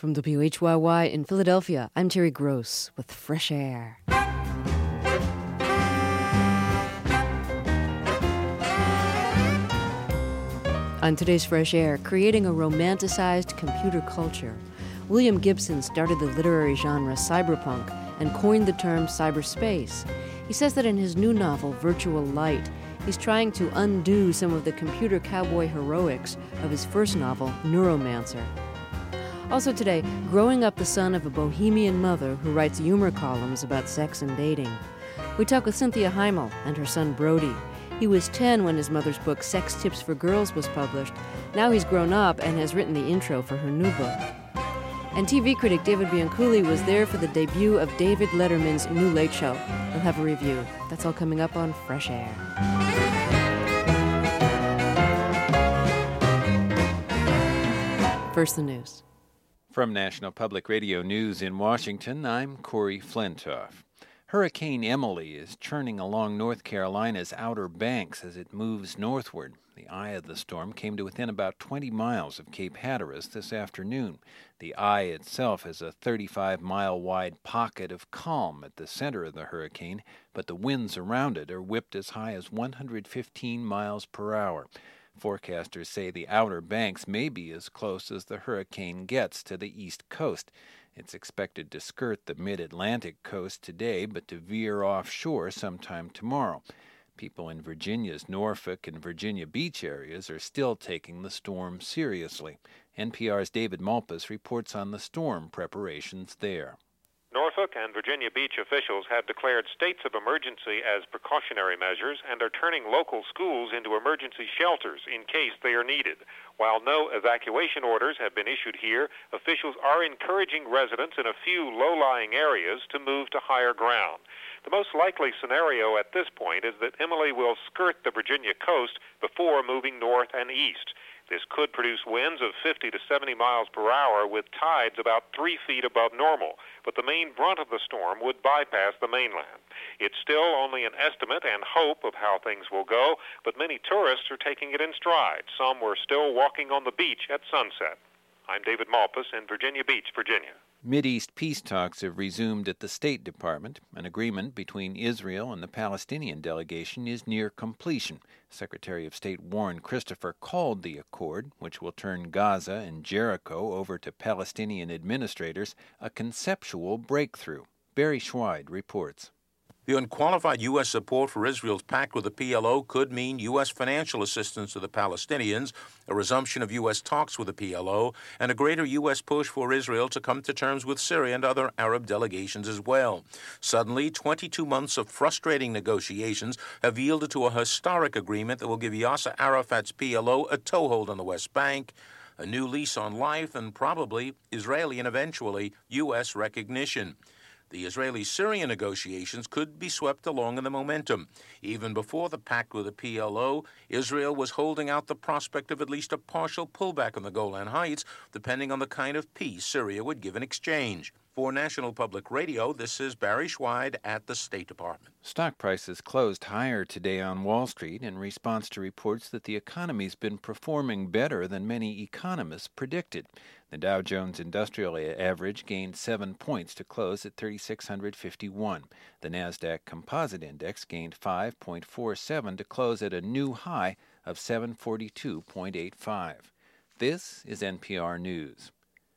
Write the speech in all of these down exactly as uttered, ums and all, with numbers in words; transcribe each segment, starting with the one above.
From W H Y Y in Philadelphia, I'm Terry Gross with Fresh Air. On today's Fresh Air, creating a romanticized computer culture. William Gibson started the literary genre cyberpunk and coined the term cyberspace. He says that in his new novel, Virtual Light, he's trying to undo some of the computer cowboy heroics of his first novel, Neuromancer. Also today, growing up the son of a bohemian mother who writes humor columns about sex and dating. We talk with Cynthia Heimel and her son Brody. He was ten when his mother's book, Sex Tips for Girls, was published. Now he's grown up and has written the intro for her new book. And T V critic David Bianculli was there for the debut of David Letterman's new Late Show. He'll have a review. That's all coming up on Fresh Air. First, the news. From National Public Radio News in Washington, I'm Corey Flintoff. Hurricane Emily is churning along North Carolina's Outer Banks as it moves northward. The eye of the storm came to within about twenty miles of Cape Hatteras this afternoon. The eye itself is a thirty-five mile wide pocket of calm at the center of the hurricane, but the winds around it are whipped as high as one hundred fifteen miles per hour. Forecasters say the Outer Banks may be as close as the hurricane gets to the east coast. It's expected to skirt the mid-Atlantic coast today, but to veer offshore sometime tomorrow. People in Virginia's Norfolk and Virginia Beach areas are still taking the storm seriously. N P R's David Malpass reports on the storm preparations there. Norfolk and Virginia Beach officials have declared states of emergency as precautionary measures and are turning local schools into emergency shelters in case they are needed. While no evacuation orders have been issued here, officials are encouraging residents in a few low-lying areas to move to higher ground. The most likely scenario at this point is that Emily will skirt the Virginia coast before moving north and east. This could produce winds of fifty to seventy miles per hour with tides about three feet above normal, but the main brunt of the storm would bypass the mainland. It's still only an estimate and hope of how things will go, but many tourists are taking it in stride. Some were still walking on the beach at sunset. I'm David Malpass in Virginia Beach, Virginia. Mideast peace talks have resumed at the State Department. An agreement between Israel and the Palestinian delegation is near completion. Secretary of State Warren Christopher called the accord, which will turn Gaza and Jericho over to Palestinian administrators, a conceptual breakthrough. Barry Schweid reports. The unqualified U S support for Israel's pact with the P L O could mean U S financial assistance to the Palestinians, a resumption of U S talks with the P L O, and a greater U S push for Israel to come to terms with Syria and other Arab delegations as well. Suddenly, twenty-two months of frustrating negotiations have yielded to a historic agreement that will give Yasser Arafat's P L O a toehold on the West Bank, a new lease on life, and probably Israeli and eventually U S recognition. The Israeli-Syrian negotiations could be swept along in the momentum. Even before the pact with the P L O, Israel was holding out the prospect of at least a partial pullback on the Golan Heights, depending on the kind of peace Syria would give in exchange. For National Public Radio, this is Barry Schweid at the State Department. Stock prices closed higher today on Wall Street in response to reports that the economy's been performing better than many economists predicted. The Dow Jones Industrial Average gained seven points to close at three thousand six hundred fifty-one. The Nasdaq Composite Index gained five point four seven to close at a new high of seven forty-two point eight five. This is N P R News.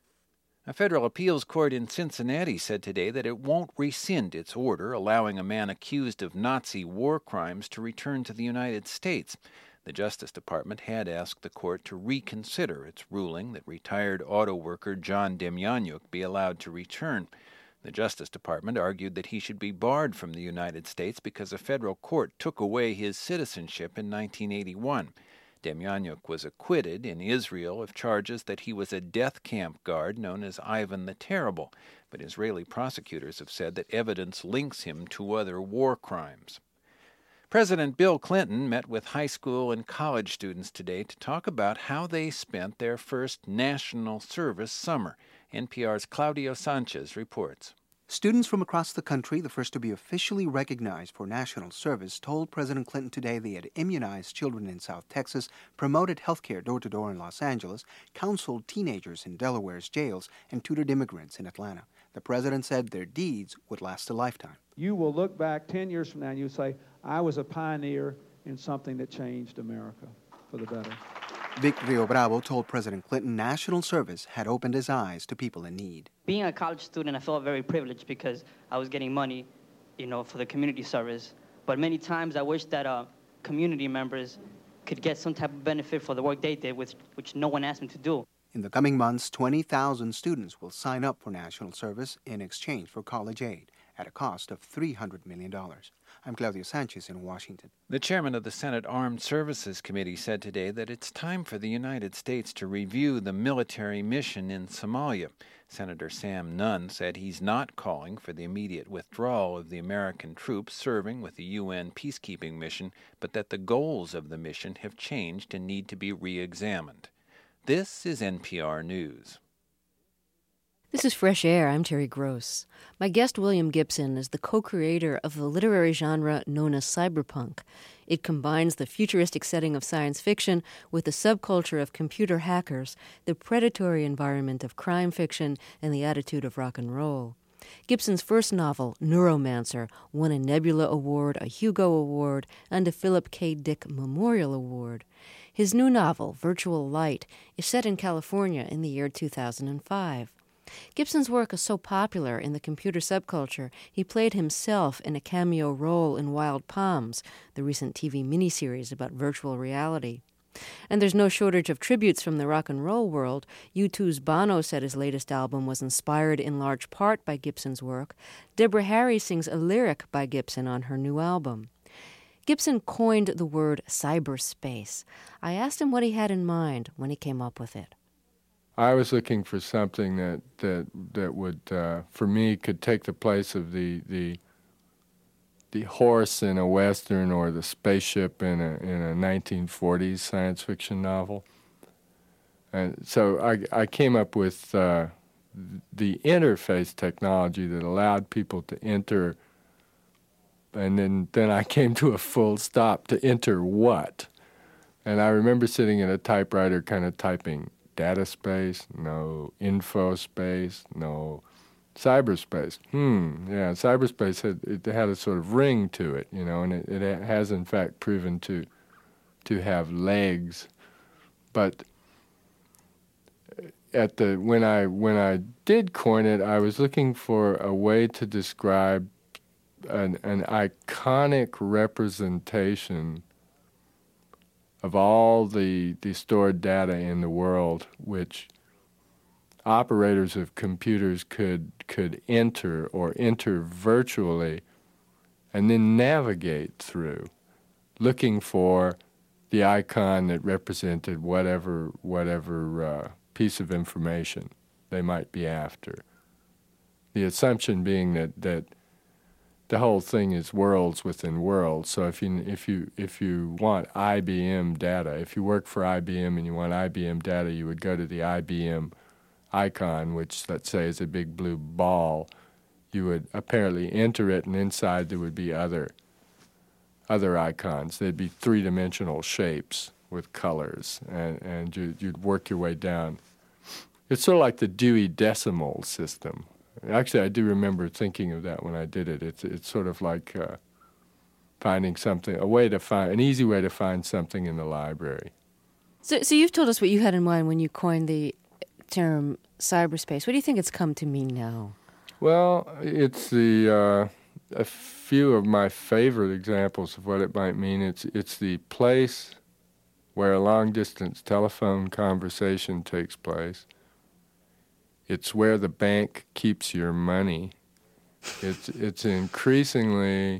A federal appeals court in Cincinnati said today that it won't rescind its order allowing a man accused of Nazi war crimes to return to the United States. The Justice Department had asked the court to reconsider its ruling that retired auto worker John Demjanjuk be allowed to return. The Justice Department argued that he should be barred from the United States because a federal court took away his citizenship in nineteen eighty-one. Demjanjuk was acquitted in Israel of charges that he was a death camp guard known as Ivan the Terrible, but Israeli prosecutors have said that evidence links him to other war crimes. President Bill Clinton met with high school and college students today to talk about how they spent their first national service summer. N P R's Claudio Sanchez reports. Students from across the country, the first to be officially recognized for national service, told President Clinton today they had immunized children in South Texas, promoted health care door-to-door in Los Angeles, counseled teenagers in Delaware's jails, and tutored immigrants in Atlanta. The president said their deeds would last a lifetime. You will look back ten years from now and you'll say, I was a pioneer in something that changed America for the better. Vic Rio Bravo told President Clinton national service had opened his eyes to people in need. Being a college student, I felt very privileged because I was getting money, you know, for the community service. But many times I wish that uh, community members could get some type of benefit for the work they did, which, which no one asked them to do. In the coming months, twenty thousand students will sign up for national service in exchange for college aid at a cost of three hundred million dollars. I'm Claudio Sanchez in Washington. The chairman of the Senate Armed Services Committee said today that it's time for the United States to review the military mission in Somalia. Senator Sam Nunn said he's not calling for the immediate withdrawal of the American troops serving with the U N peacekeeping mission, but that the goals of the mission have changed and need to be re-examined. This is N P R News. This is Fresh Air. I'm Terry Gross. My guest, William Gibson, is the co-creator of the literary genre known as cyberpunk. It combines the futuristic setting of science fiction with the subculture of computer hackers, the predatory environment of crime fiction, and the attitude of rock and roll. Gibson's first novel, Neuromancer, won a Nebula Award, a Hugo Award, and a Philip K. Dick Memorial Award. His new novel, Virtual Light, is set in California in the year two thousand five. Gibson's work is so popular in the computer subculture, he played himself in a cameo role in Wild Palms, the recent T V miniseries about virtual reality. And there's no shortage of tributes from the rock and roll world. U two's Bono said his latest album was inspired in large part by Gibson's work. Deborah Harry sings a lyric by Gibson on her new album. Gibson coined the word cyberspace. I asked him what he had in mind when he came up with it. I was looking for something that that that would, uh, for me, could take the place of the the the horse in a western or the spaceship in a in a nineteen forties science fiction novel. And so I I came up with uh, the interface technology that allowed people to enter, and then then I came to a full stop to enter what, and I remember sitting at a typewriter, kind of typing. Data space, no info space, no cyberspace. Hmm, yeah, cyberspace had it had a sort of ring to it, you know, and it, it has in fact proven to to have legs. But at the when I when I did coin it, I was looking for a way to describe an an iconic representation of all the, the stored data in the world, which operators of computers could could enter or enter virtually and then navigate through, looking for the icon that represented whatever whatever uh, piece of information they might be after. The assumption being that, that the whole thing is worlds within worlds. So if you if you if you want I B M data, if you work for I B M and you want I B M data, you would go to the I B M icon, which let's say is a big blue ball. You would apparently enter it, and inside there would be other other icons. They'd be three-dimensional shapes with colors, and and you, you'd work your way down. It's sort of like the Dewey Decimal System. Actually, I do remember thinking of that when I did it. It's it's sort of like uh, finding something, a way to find, an easy way to find something in the library. So, so you've told us what you had in mind when you coined the term cyberspace. What do you think it's come to mean now? Well, it's the uh, a few of my favorite examples of what it might mean. It's it's the place where a long-distance telephone conversation takes place. It's where the bank keeps your money. It's it's increasingly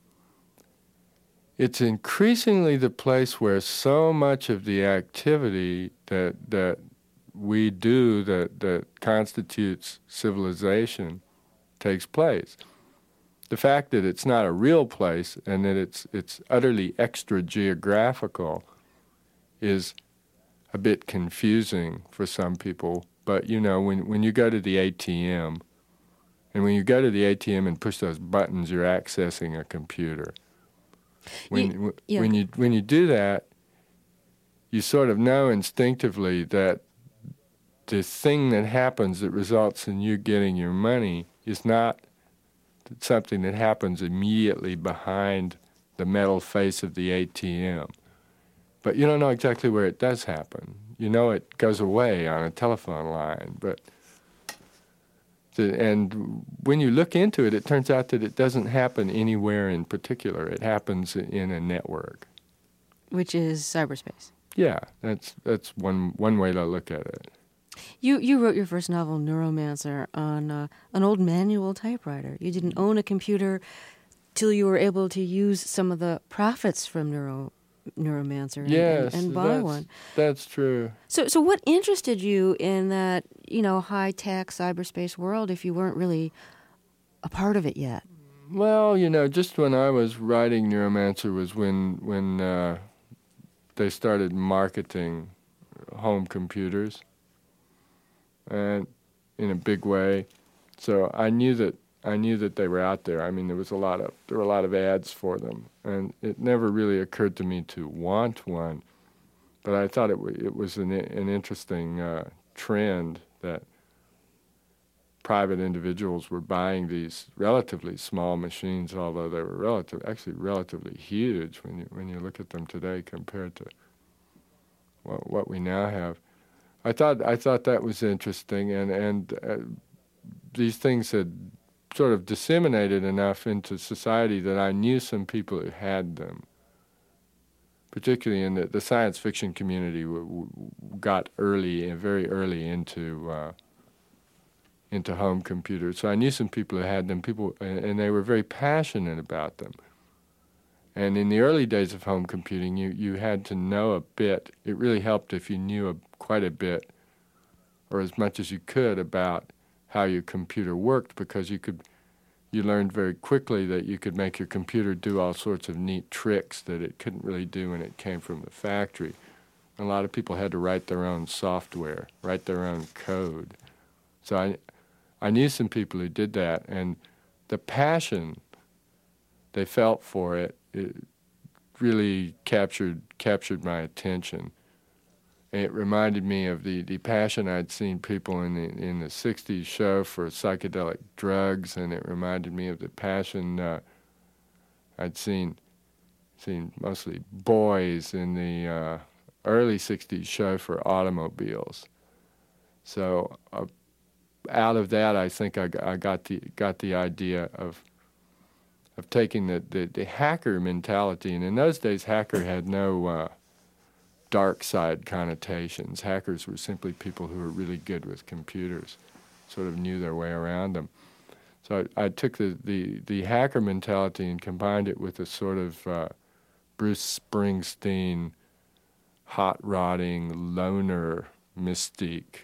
it's increasingly the place where so much of the activity that that we do that, that constitutes civilization takes place. The fact that it's not a real place and that it's it's utterly extra geographical is a bit confusing for some people. But, you know, when, when you go to the A T M And when you go to the A T M and push those buttons, you're accessing a computer. When You- yeah. when you when you do that, you sort of know instinctively that the thing that happens that results in you getting your money is not something that happens immediately behind the metal face of the A T M. But you don't know exactly where it does happen. You know it goes away on a telephone line, but the, and when you look into it, it turns out that it doesn't happen anywhere in particular. It happens in a network. Which is cyberspace. Yeah, that's that's one one way to look at it. You you wrote your first novel, Neuromancer, on uh, an old manual typewriter. You didn't own a computer till you were able to use some of the profits from Neuro Neuromancer and, Yes, and, and buy that's, one. that's true. So so what interested you in that, you know, high-tech cyberspace world if you weren't really a part of it yet? Well, you know, just when I was writing Neuromancer was when when uh, they started marketing home computers, and in a big way. So I knew that I knew that they were out there. I mean, there was a lot of there were a lot of ads for them, and it never really occurred to me to want one. But I thought it w- it was an an interesting uh, trend that private individuals were buying these relatively small machines, although they were relative actually relatively huge when you when you look at them today compared to what what we now have. I thought I thought that was interesting, and and uh, these things had sort of disseminated enough into society that I knew some people who had them. Particularly in the, the science fiction community, w- w- got early, very early into uh, into home computers. So I knew some people who had them, people, and, and they were very passionate about them. And in the early days of home computing, you, you had to know a bit. It really helped if you knew a, quite a bit, or as much as you could, about how your computer worked, because you could, you learned very quickly that you could make your computer do all sorts of neat tricks that it couldn't really do when it came from the factory. And a lot of people had to write their own software, write their own code. So I, I knew some people who did that, and the passion they felt for it, it really captured captured my attention. It reminded me of the, the passion I'd seen people in the in the sixties show for psychedelic drugs, and it reminded me of the passion uh, I'd seen seen mostly boys in the uh, early sixties show for automobiles. So uh, out of that, I think I, I got the got the idea of of taking the, the, the hacker mentality, and in those days, hacker had no uh, dark side connotations. Hackers were simply people who were really good with computers, sort of knew their way around them. So I, I took the, the, the hacker mentality and combined it with a sort of uh, Bruce Springsteen, hot-rodding, loner mystique,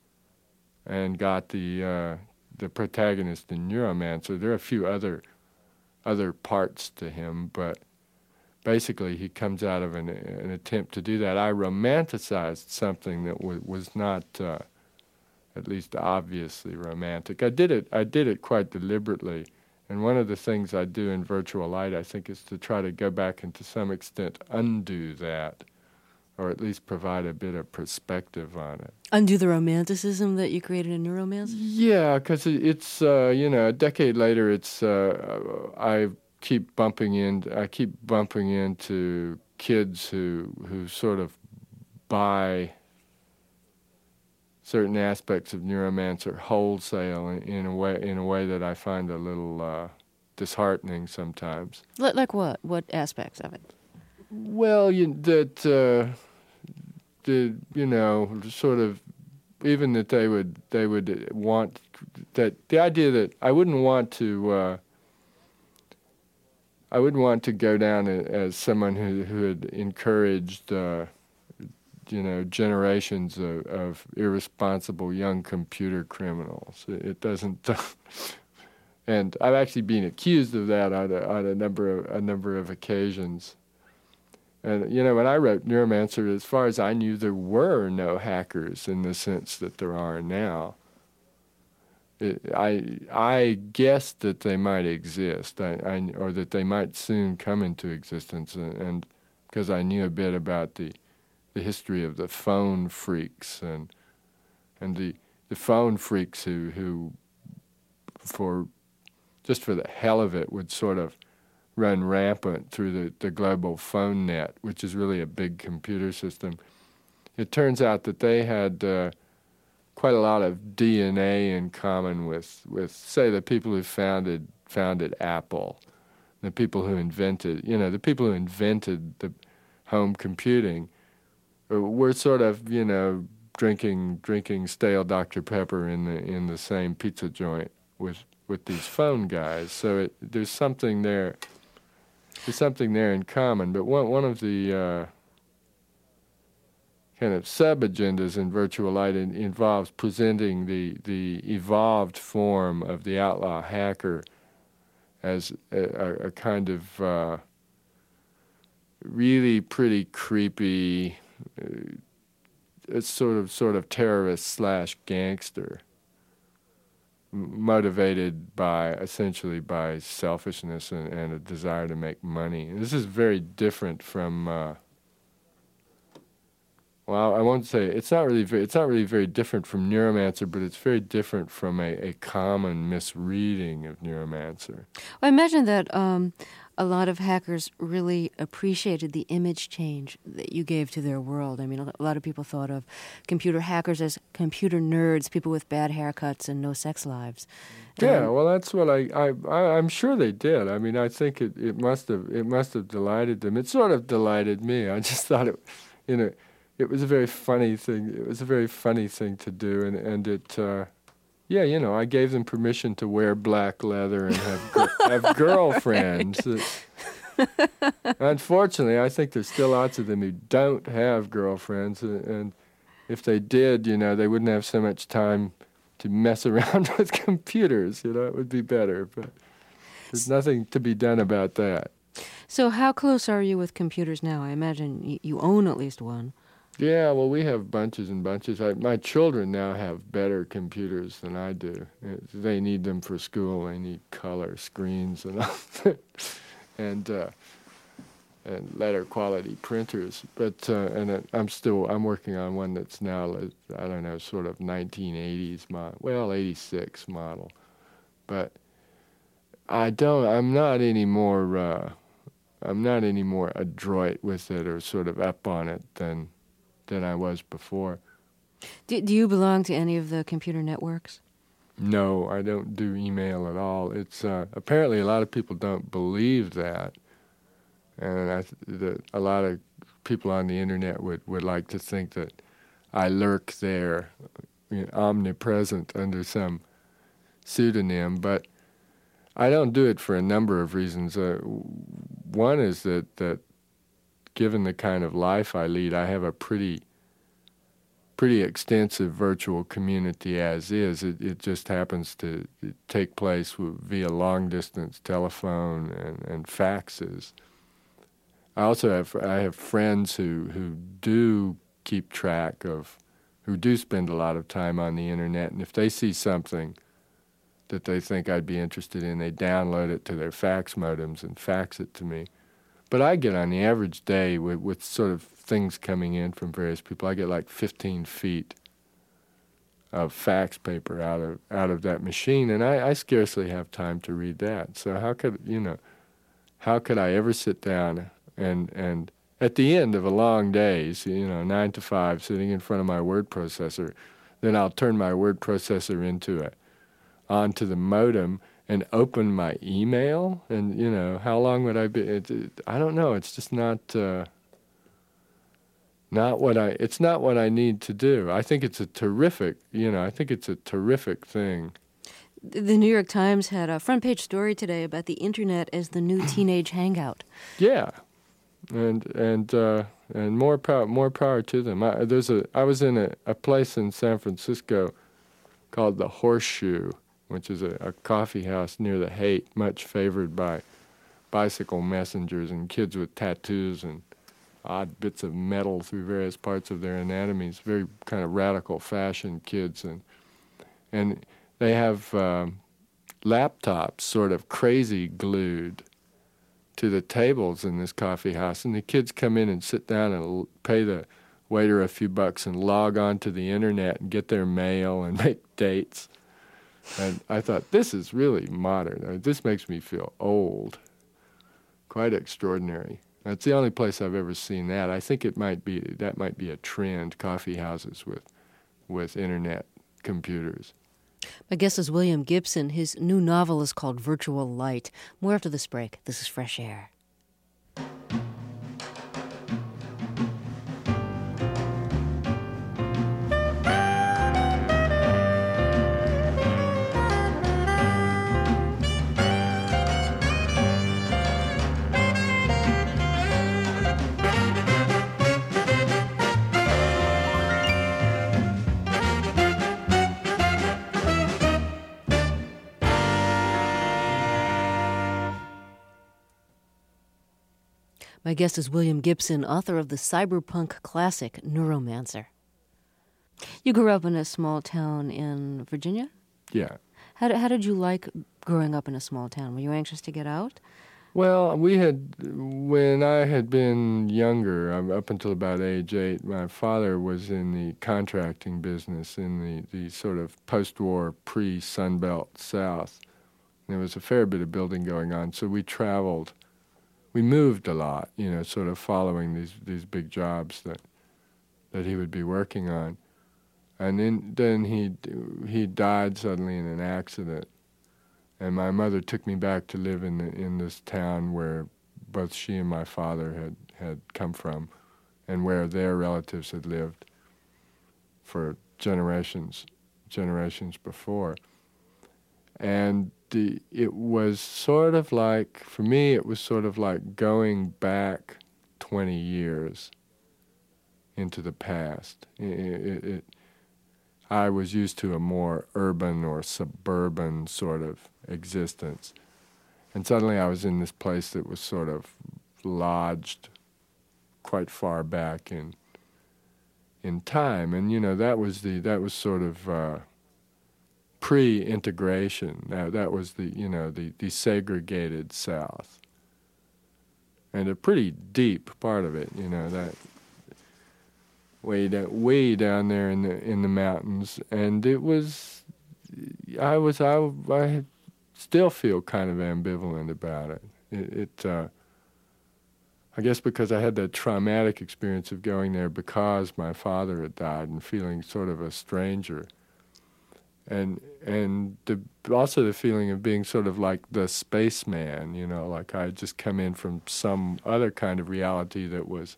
and got the uh, the protagonist in Neuromancer. There are a few other other parts to him, but basically he comes out of an, an attempt to do that. I romanticized something that w- was not, uh, at least obviously romantic. I did it. I did it quite deliberately, and one of the things I do in Virtual Light, I think, is to try to go back and to some extent undo that, or at least provide a bit of perspective on it. Undo the romanticism that you created in Neuromancer? Yeah, because it's, uh, you know, a decade later, it's, uh, I keep bumping in, I keep bumping into kids who, who sort of buy certain aspects of Neuromancer wholesale in, in a way, in a way that I find a little uh, disheartening sometimes. Like, like what? What aspects of it? Well, you, that, uh, the, you know, sort of, even that they would, they would want, that, the idea that I wouldn't want to, uh, I wouldn't want to go down as someone who, who had encouraged, uh, you know, generations of, of irresponsible young computer criminals. It, it doesn't, and I've actually been accused of that on a, on a number of, a number of occasions. And, you know, when I wrote Neuromancer, as far as I knew, there were no hackers in the sense that there are now. it, I I guessed that they might exist, I, I, or that they might soon come into existence, and because I knew a bit about the the history of the phone freaks and and the the phone freaks who who for just for the hell of it would sort of run rampant through the, the global phone net, which is really a big computer system. It turns out that they had uh, quite a lot of D N A in common with, with, say, the people who founded founded Apple, the people who invented, you know, the people who invented the home computing were sort of, you know, drinking drinking stale Doctor Pepper in the in the same pizza joint with with these phone guys. So it, there's something there. There's something there in common. But one one of the uh, kind of sub-agendas in Virtual Light in, involves presenting the, the evolved form of the outlaw hacker as a, a kind of uh, really pretty creepy, uh, it's sort of sort of terrorist slash gangster, m- motivated by essentially by selfishness and, and a desire to make money. And this is very different from. Uh, Well, I won't say it's not really very, it's not really very different from Neuromancer, but it's very different from a, a common misreading of Neuromancer. Well, I imagine that um, a lot of hackers really appreciated the image change that you gave to their world. I mean, a lot of people thought of computer hackers as computer nerds, people with bad haircuts and no sex lives. Yeah, Um, well, that's what I, I, I I'm sure they did. I mean, I think it, it must have it must have delighted them. It sort of delighted me. I just thought it, you know. It was a very funny thing. It was a very funny thing to do, and and it, uh, yeah, you know, I gave them permission to wear black leather and have gr- have girlfriends. Unfortunately, I think there's still lots of them who don't have girlfriends, and, and if they did, you know, they wouldn't have so much time to mess around with computers. You know, it would be better, but there's nothing to be done about that. So, how close are you with computers now? I imagine y- you own at least one. Yeah, well, we have bunches and bunches. I, my children now have better computers than I do. It, they need them for school. They need color screens and all and uh, and letter quality printers. But uh, and uh, I'm still I'm working on one that's now I don't know sort of nineteen eighties model, well eighty-six model. But I don't. I'm not any more. Uh, I'm not any more adroit with it or sort of up on it than. than I was before. Do, do you belong to any of the computer networks? No, I don't do email at all. It's uh, apparently a lot of people don't believe that, and I th- that a lot of people on the internet would, would like to think that I lurk there, you know, omnipresent under some pseudonym, but I don't do it for a number of reasons. Uh, one is that that. Given the kind of life I lead, I have a pretty pretty extensive virtual community as is. It, it just happens to take place via long-distance telephone and, and faxes. I also have I have friends who, who do keep track of, who do spend a lot of time on the internet, and if they see something that they think I'd be interested in, they download it to their fax modems and fax it to me. But I get on the average day with, with sort of things coming in from various people, I get like fifteen feet of fax paper out of out of that machine, and I, I scarcely have time to read that. So how could you know? How could I ever sit down and and at the end of a long day, so, you know, nine to five, sitting in front of my word processor, then I'll turn my word processor into a onto the modem. And open my email, and you know, how long would I be? It, it, I don't know. It's just not uh, not what I. It's not what I need to do. I think it's a terrific. You know, I think it's a terrific thing. The New York Times had a front page story today about the internet as the new teenage hangout. Yeah, and and uh, and more power, more power to them. I, there's a. I was in a, a place in San Francisco called the Horseshoe, which is a, a coffee house near the Haight, much favored by bicycle messengers and kids with tattoos and odd bits of metal through various parts of their anatomies, very kind of radical fashion kids. And and they have um, laptops sort of crazy glued to the tables in this coffee house, and the kids come in and sit down and l- pay the waiter a few bucks and log on to the internet and get their mail and make dates. And I thought, this is really modern. I mean, this makes me feel old. Quite extraordinary. That's the only place I've ever seen that. I think it might be that might be a trend, coffee houses with with internet computers. My guest is William Gibson. His new novel is called Virtual Light. More after this break. This is Fresh Air. My guest is William Gibson, author of the cyberpunk classic Neuromancer. You grew up in a small town in Virginia? Yeah. How did, how did you like growing up in a small town? Were you anxious to get out? Well, we had, when I had been younger, um, up until about age eight, my father was in the contracting business in the, the sort of post-war, pre-Sunbelt South. There was a fair bit of building going on, so we traveled. We moved a lot, you know, sort of following these, these big jobs that that he would be working on. And then then he he died suddenly in an accident. And my mother took me back to live in the, in this town where both she and my father had, had come from and where their relatives had lived for generations, generations before. And the, it was sort of like, for me, it was sort of like going back twenty years into the past. It, it, it, I was used to a more urban or suburban sort of existence. And suddenly I was in this place that was sort of lodged quite far back in in time. And, you know, that was the, that was sort of uh, pre-integration. That, that was the, you know, the, the segregated South. And a pretty deep part of it, you know, that way down, way down there in the in the mountains. And it was, I was, I, I still feel kind of ambivalent about it. It, it uh, I guess because I had that traumatic experience of going there because my father had died and feeling sort of a stranger. And and the, also the feeling of being sort of like the spaceman, you know, like I had just come in from some other kind of reality that was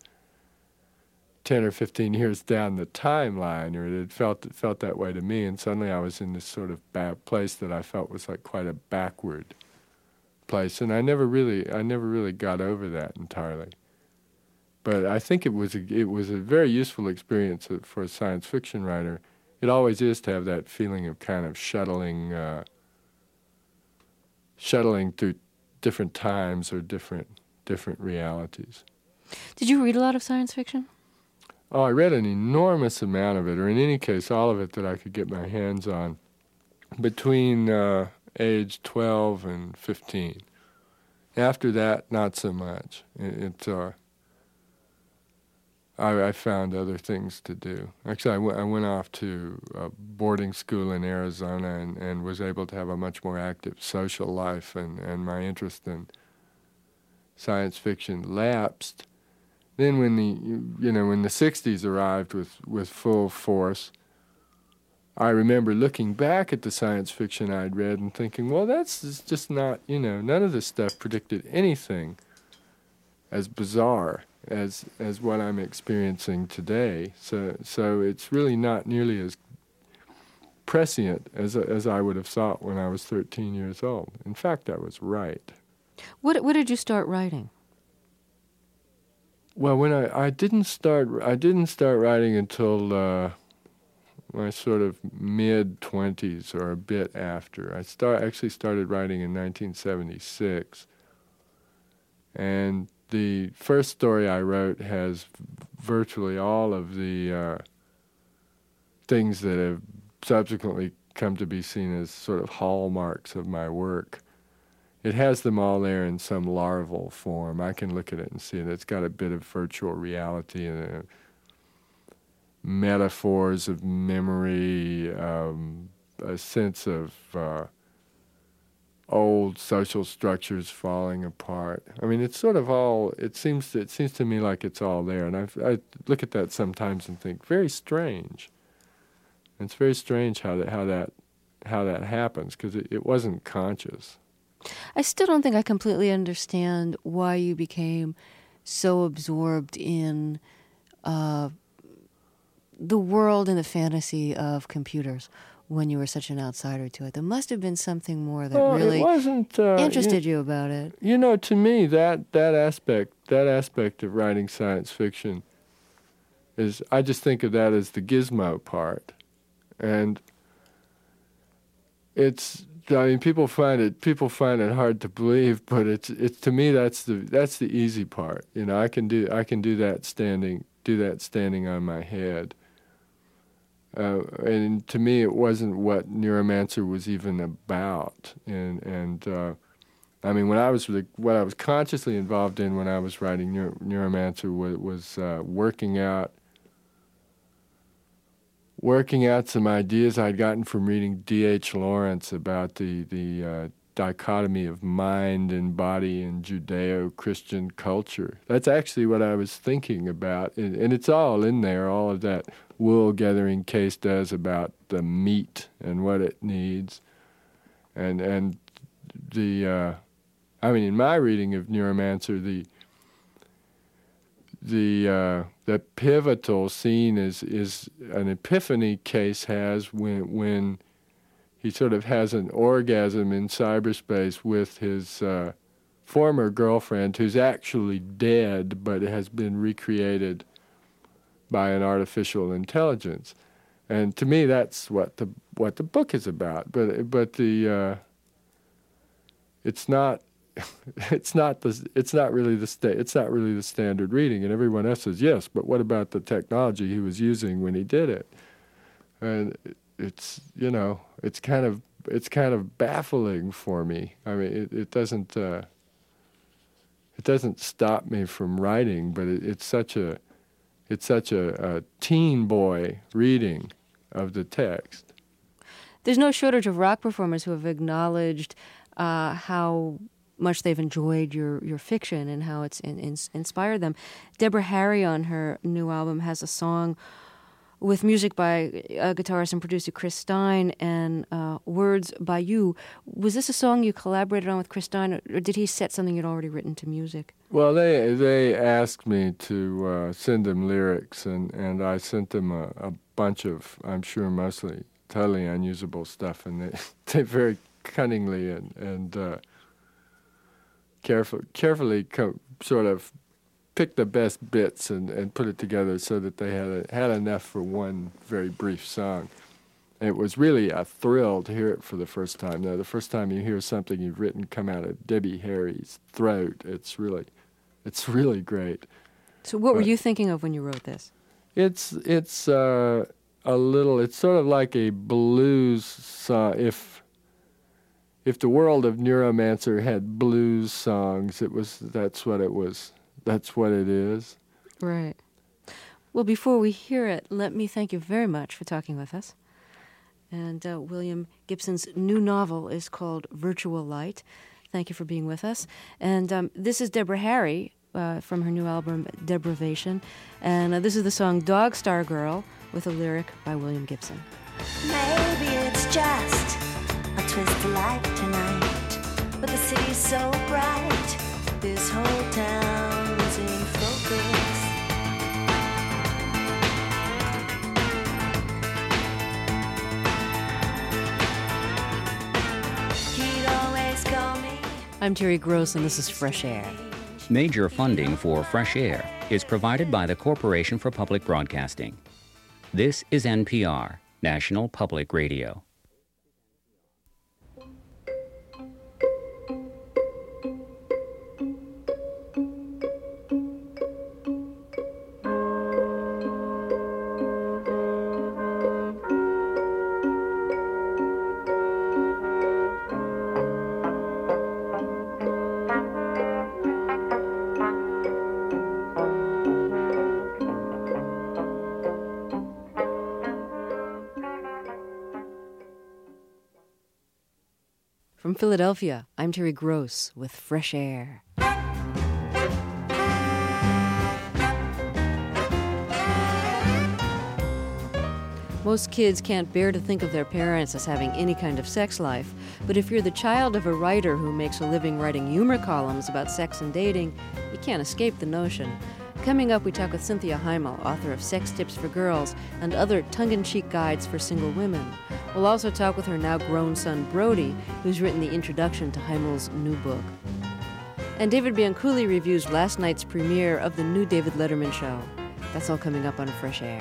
ten or fifteen years down the timeline, or it had felt it felt that way to me, and suddenly I was in this sort of bad place that I felt was like quite a backward place, and I never really I never really got over that entirely. But I think it was a, it was a very useful experience for a science fiction writer. It always is to have that feeling of kind of shuttling, uh, shuttling through different times or different different realities. Did you read a lot of science fiction? Oh, I read an enormous amount of it, or in any case, all of it that I could get my hands on, between uh, age twelve and fifteen. After that, not so much. It, it uh, I, I found other things to do. Actually, I, w- I went off to a boarding school in Arizona and, and was able to have a much more active social life, and, and my interest in science fiction lapsed. Then when the, you know, when the sixties arrived with, with full force, I remember looking back at the science fiction I'd read and thinking, well, that's just not, you know, none of this stuff predicted anything as bizarre as as what I'm experiencing today. So so it's really not nearly as prescient as as I would have thought when I was thirteen years old. In fact, I was right. What what did you start writing? Well, when I, I didn't start I didn't start writing until uh, my sort of mid twenties or a bit after. I start actually started writing in nineteen seventy-six, and the first story I wrote has virtually all of the uh, things that have subsequently come to be seen as sort of hallmarks of my work. It has them all there in some larval form. I can look at it and see it. It's got a bit of virtual reality and a metaphors of memory, um, a sense of uh, old social structures falling apart. I mean, it's sort of all. It seems to, it seems to me like it's all there, and I've, I look at that sometimes and think, very strange. And it's very strange how that how that how that happens, because it, it wasn't conscious. I still don't think I completely understand why you became so absorbed in uh, the world and the fantasy of computers when you were such an outsider to it. There must have been something more that well, really it wasn't, uh, interested you, you about it. You know, to me, that, that aspect that aspect of writing science fiction is, I just think of that as the gizmo part. And it's, I mean, people find it people find it hard to believe, but it's it's to me that's the that's the easy part. You know, I can do I can do that standing do that standing on my head. Uh, and to me, it wasn't what Neuromancer was even about. And and uh, I mean, when I was the, what I was consciously involved in when I was writing Neuro, Neuromancer was, was uh, working out. Working out some ideas I'd gotten from reading D H Lawrence about the the uh, dichotomy of mind and body in Judeo-Christian culture. That's actually what I was thinking about, and, and it's all in there. All of that wool-gathering Case does about the meat and what it needs, and and the uh, I mean, in my reading of Neuromancer, the the uh, the pivotal scene is is an epiphany Case has when when he sort of has an orgasm in cyberspace with his uh, former girlfriend, who's actually dead but has been recreated by an artificial intelligence. And to me, that's what the what the book is about. But but the uh, it's not. It's not the. It's not really the sta- It's not really the standard reading, and everyone else says yes. But what about the technology he was using when he did it? And it's you know it's kind of it's kind of baffling for me. I mean, it, it doesn't uh, it doesn't stop me from writing, but it, it's such a it's such a, a teen boy reading of the text. There's no shortage of rock performers who have acknowledged uh, how much they've enjoyed your, your fiction and how it's in, in, inspired them. Deborah Harry on her new album has a song with music by uh, guitarist and producer Chris Stein and uh, words by you. Was this a song you collaborated on with Chris Stein, or did he set something you'd already written to music? Well, they they asked me to uh, send them lyrics, and, and I sent them a, a bunch of, I'm sure mostly totally unusable stuff, and they, they very cunningly and, and uh, Careful, carefully co- sort of picked the best bits and, and put it together so that they had a, had enough for one very brief song. And it was really a thrill to hear it for the first time. Now, the first time you hear something you've written come out of Debbie Harry's throat, it's really, it's really great. So, what but were you thinking of when you wrote this? It's it's uh, a little. It's sort of like a blues song. If If the world of Neuromancer had blues songs, it was that's what it was. That's what it is. Right. Well, before we hear it, let me thank you very much for talking with us. And uh, William Gibson's new novel is called Virtual Light. Thank you for being with us. And um, this is Deborah Harry uh, from her new album, Deprivation. And uh, this is the song Dog Star Girl with a lyric by William Gibson. Maybe it's just a twist of light tonight, but the city's so bright, this whole town's in focus. He'd always call me. I'm Terry Gross, and this is Fresh Air. Major funding for Fresh Air is provided by the Corporation for Public Broadcasting. This is N P R, National Public Radio. From Philadelphia, I'm Terry Gross with Fresh Air. Most kids can't bear to think of their parents as having any kind of sex life, but if you're the child of a writer who makes a living writing humor columns about sex and dating, you can't escape the notion. Coming up, we talk with Cynthia Heimel, author of Sex Tips for Girls and other tongue-in-cheek guides for single women. We'll also talk with her now-grown son, Brody, who's written the introduction to Heimel's new book. And David Bianculli reviews last night's premiere of the new David Letterman show. That's all coming up on Fresh Air.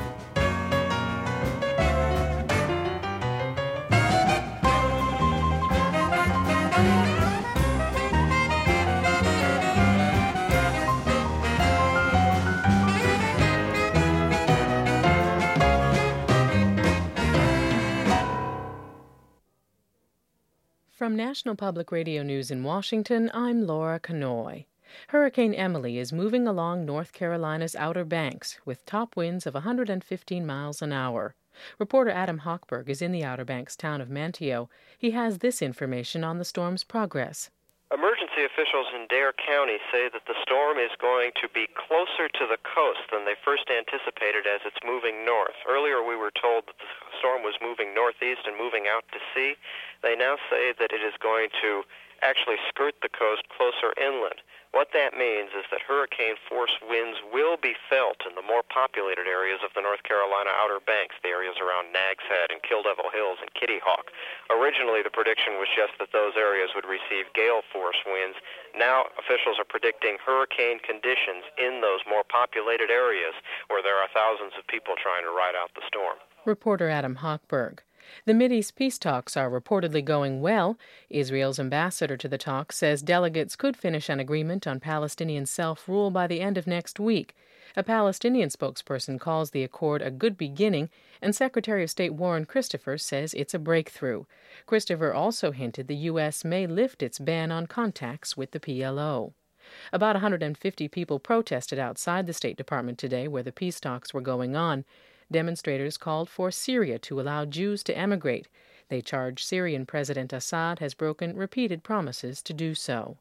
From National Public Radio News in Washington, I'm Laura Kanoy. Hurricane Emily is moving along North Carolina's Outer Banks with top winds of one hundred fifteen miles an hour. Reporter Adam Hochberg is in the Outer Banks town of Manteo. He has this information on the storm's progress. Emergency officials in Dare County say that the storm is going to be closer to the coast than they first anticipated as it's moving north. Earlier we were told that the storm was moving northeast and moving out to sea. They now say that it is going to actually skirt the coast closer inland. What that means is that hurricane-force winds will be felt in the more populated areas of the North Carolina Outer Banks, the areas around Nags Head and Kill Devil Hills and Kitty Hawk. Originally, the prediction was just that those areas would receive gale-force winds. Now, officials are predicting hurricane conditions in those more populated areas where there are thousands of people trying to ride out the storm. Reporter Adam Hochberg. The Mideast peace talks are reportedly going well. Israel's ambassador to the talks says delegates could finish an agreement on Palestinian self-rule by the end of next week. A Palestinian spokesperson calls the accord a good beginning, and Secretary of State Warren Christopher says it's a breakthrough. Christopher also hinted the U S may lift its ban on contacts with the P L O. About one hundred fifty people protested outside the State Department today where the peace talks were going on. Demonstrators called for Syria to allow Jews to emigrate. They charge Syrian President Assad has broken repeated promises to do so.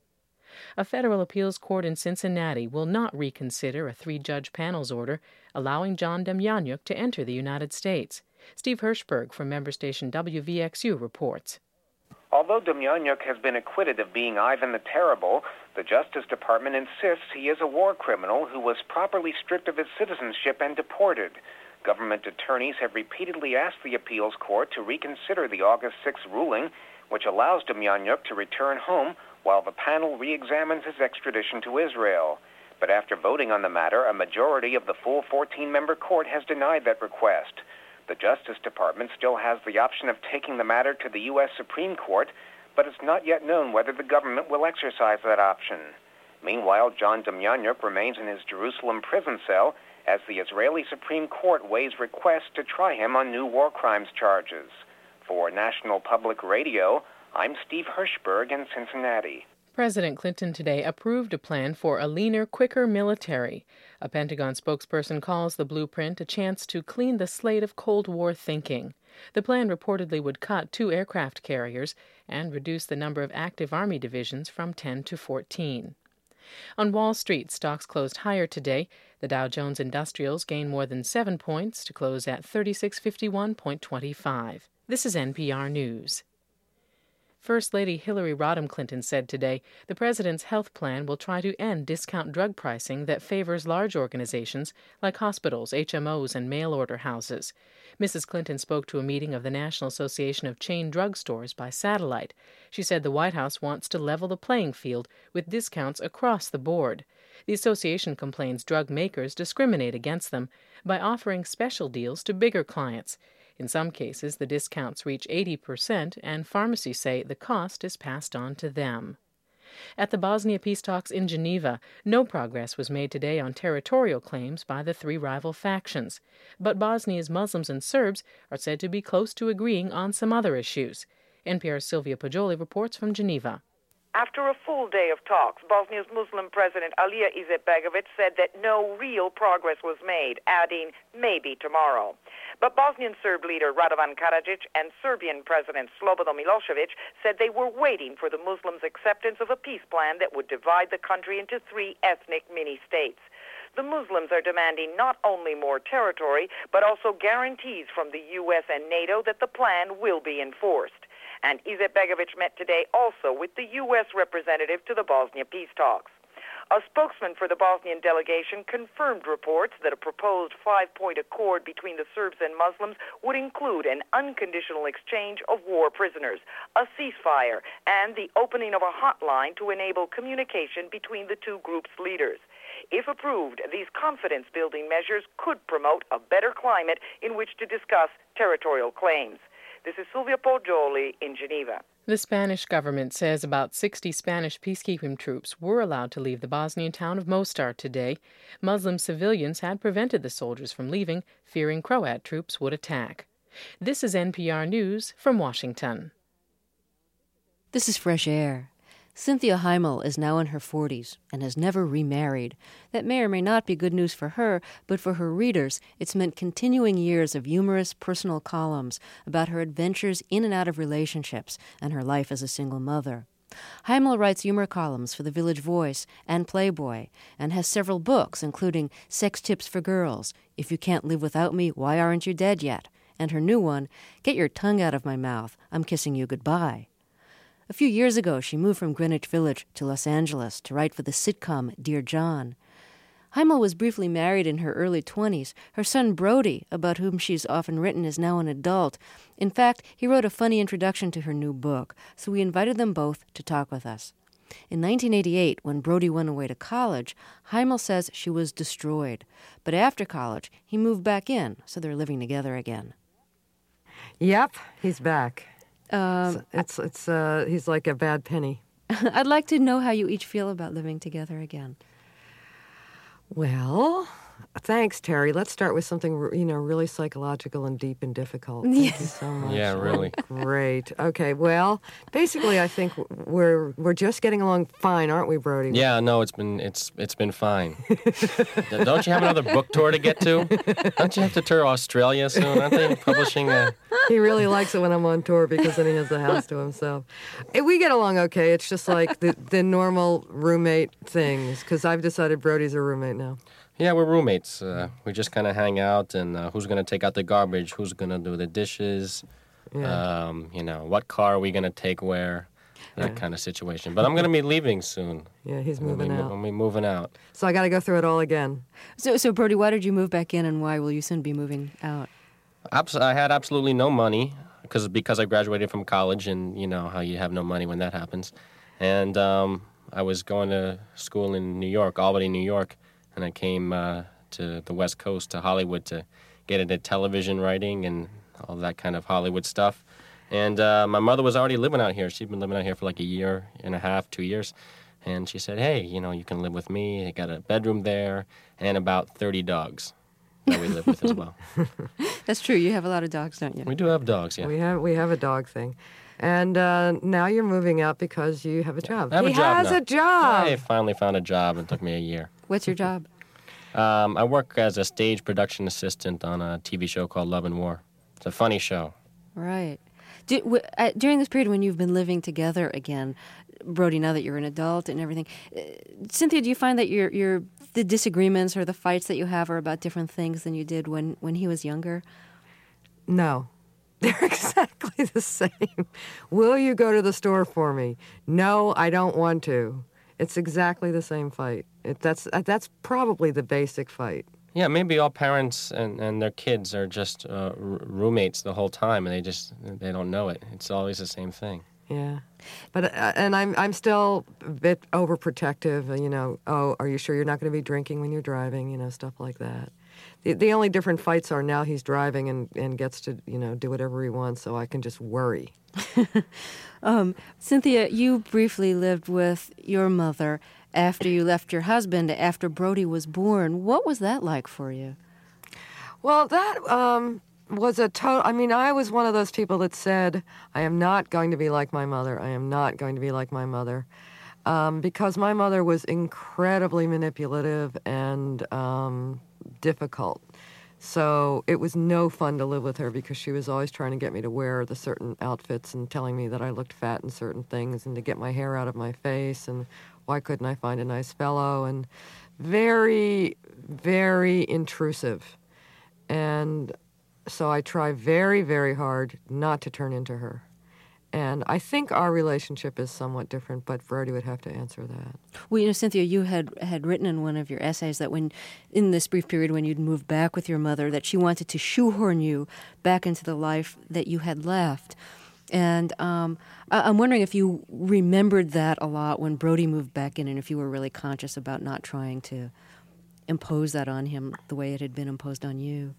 A federal appeals court in Cincinnati will not reconsider a three-judge panel's order allowing John Demjanjuk to enter the United States. Steve Hirschberg from member station W V X U reports. Although Demjanjuk has been acquitted of being Ivan the Terrible, the Justice Department insists he is a war criminal who was properly stripped of his citizenship and deported. Government attorneys have repeatedly asked the appeals court to reconsider the August sixth ruling, which allows Demjanjuk to return home while the panel re-examines his extradition to Israel. But after voting on the matter, a majority of the full fourteen-member court has denied that request. The Justice Department still has the option of taking the matter to the U S Supreme Court, but it's not yet known whether the government will exercise that option. Meanwhile, John Demjanjuk remains in his Jerusalem prison cell as the Israeli Supreme Court weighs requests to try him on new war crimes charges. For National Public Radio, I'm Steve Hirschberg in Cincinnati. President Clinton today approved a plan for a leaner, quicker military. A Pentagon spokesperson calls the blueprint a chance to clean the slate of Cold War thinking. The plan reportedly would cut two aircraft carriers and reduce the number of active Army divisions from ten to fourteen. On Wall Street, stocks closed higher today. The Dow Jones Industrials gained more than seven points to close at thirty-six fifty-one point two five. This is N P R News. First Lady Hillary Rodham Clinton said today the president's health plan will try to end discount drug pricing that favors large organizations like hospitals, H M Os, and mail-order houses. Missus Clinton spoke to a meeting of the National Association of Chain Drugstores by satellite. She said the White House wants to level the playing field with discounts across the board. The association complains drug makers discriminate against them by offering special deals to bigger clients. In some cases, the discounts reach eighty percent, and pharmacies say the cost is passed on to them. At the Bosnia peace talks in Geneva, no progress was made today on territorial claims by the three rival factions. But Bosnia's Muslims and Serbs are said to be close to agreeing on some other issues. N P R's Sylvia Poggioli reports from Geneva. After a full day of talks, Bosnia's Muslim President Alija Izetbegovic said that no real progress was made, adding maybe tomorrow. But Bosnian Serb leader Radovan Karadzic and Serbian President Slobodan Milosevic said they were waiting for the Muslims' acceptance of a peace plan that would divide the country into three ethnic mini-states. The Muslims are demanding not only more territory, but also guarantees from the U S and NATO that the plan will be enforced. And Izetbegovic met today also with the U S representative to the Bosnia peace talks. A spokesman for the Bosnian delegation confirmed reports that a proposed five-point accord between the Serbs and Muslims would include an unconditional exchange of war prisoners, a ceasefire, and the opening of a hotline to enable communication between the two groups' leaders. If approved, these confidence-building measures could promote a better climate in which to discuss territorial claims. This is Silvia Poggioli in Geneva. The Spanish government says about sixty Spanish peacekeeping troops were allowed to leave the Bosnian town of Mostar today. Muslim civilians had prevented the soldiers from leaving, fearing Croat troops would attack. This is N P R News from Washington. This is Fresh Air. Cynthia Heimel is now in her forties and has never remarried. That may or may not be good news for her, but for her readers, it's meant continuing years of humorous personal columns about her adventures in and out of relationships and her life as a single mother. Heimel writes humor columns for The Village Voice and Playboy and has several books, including Sex Tips for Girls, If You Can't Live Without Me, Why Aren't You Dead Yet? And her new one, Get Your Tongue Out of My Mouth, I'm Kissing You Goodbye. A few years ago, she moved from Greenwich Village to Los Angeles to write for the sitcom Dear John. Heimel was briefly married in her early twenties. Her son Brody, about whom she's often written, is now an adult. In fact, he wrote a funny introduction to her new book, so we invited them both to talk with us. In nineteen eighty-eight, when Brody went away to college, Heimel says she was destroyed. But after college, he moved back in, so they're living together again. Yep, he's back. Um, it's it's uh, he's like a bad penny. I'd like to know how you each feel about living together again. Well, thanks, Terry. Let's start with something, you know, really psychological and deep and difficult. Thank Yes. you so much. Yeah, really. Great. Okay, well, basically, I think we're we're just getting along fine, aren't we, Brody? Yeah, no, it's been it's it's been fine. Don't you have another book tour to get to? Don't you have to tour Australia soon? Aren't they publishing a... He really likes it when I'm on tour because then he has the house to himself. Eh, We get along okay. It's just like the, the normal roommate things, because I've decided Brody's a roommate now. Yeah, we're roommates. Uh, we just kind of hang out, and uh, who's going to take out the garbage? Who's going to do the dishes? Yeah. Um, you know, what car are we going to take where? That Yeah. kind of situation. But I'm going to be leaving soon. Yeah, he's I'm gonna moving be, out. I'm be moving out. So I got to go through it all again. So, so Brody, why did you move back in, and why will you soon be moving out? Abs- I had absolutely no money because because I graduated from college, and you know how you have no money when that happens. And um, I was going to school in New York, Albany, New York, and I came uh, to the West Coast, to Hollywood, to get into television writing and all that kind of Hollywood stuff. And uh, my mother was already living out here. She'd been living out here for like a year and a half, two years. And she said, hey, you know, you can live with me. I got a bedroom there and about thirty dogs that we live with as well. That's true. You have a lot of dogs, don't you? We do have dogs, yeah. We have we have a dog thing. And uh, now you're moving out because you have a job. I have he a job has now. a job. I finally found a job. It took me a year. What's your job? Um, I work as a stage production assistant on a T V show called Love and War. It's a funny show. Right. Do, w- uh, during this period when you've been living together again, Brody, now that you're an adult and everything, uh, Cynthia, do you find that your your the disagreements or the fights that you have are about different things than you did when, when he was younger? No. They're exactly the same. Will you go to the store for me? No, I don't want to. It's exactly the same fight. It, that's uh, that's probably the basic fight. Yeah, maybe all parents and, and their kids are just uh, r- roommates the whole time, and they just they don't know it. It's always the same thing. Yeah, but uh, and I'm I'm still a bit overprotective. uh, You know, oh, are you sure you're not going to be drinking when you're driving? You know, stuff like that. The the only different fights are now he's driving and, and gets to you know do whatever he wants, so I can just worry. um, Cynthia, you briefly lived with your mother after you left your husband, after Brody was born. What was that like for you? Well, that um, was a total... I mean, I was one of those people that said, I am not going to be like my mother. I am not going to be like my mother. Um, because my mother was incredibly manipulative and um, difficult. So it was no fun to live with her because she was always trying to get me to wear the certain outfits and telling me that I looked fat in certain things and to get my hair out of my face and why couldn't I find a nice fellow, and very, very intrusive. And so I try very, very hard not to turn into her. And I think our relationship is somewhat different, but Brody would have to answer that. Well, you know, Cynthia, you had had written in one of your essays that when, in this brief period when you'd moved back with your mother, that she wanted to shoehorn you back into the life that you had left. And um, I- I'm wondering if you remembered that a lot when Brody moved back in, and if you were really conscious about not trying to impose that on him the way it had been imposed on you.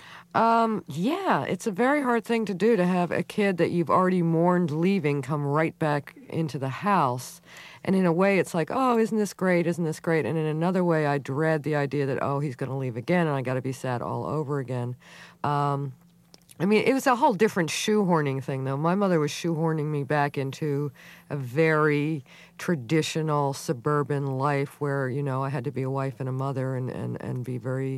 Um, yeah, it's a very hard thing to do to have a kid that you've already mourned leaving come right back into the house. And in a way, it's like, oh, isn't this great? Isn't this great? And in another way, I dread the idea that, oh, he's going to leave again, and I got to be sad all over again. Um, I mean, it was a whole different shoehorning thing, though. My mother was shoehorning me back into a very traditional suburban life where, you know, I had to be a wife and a mother and, and, and be very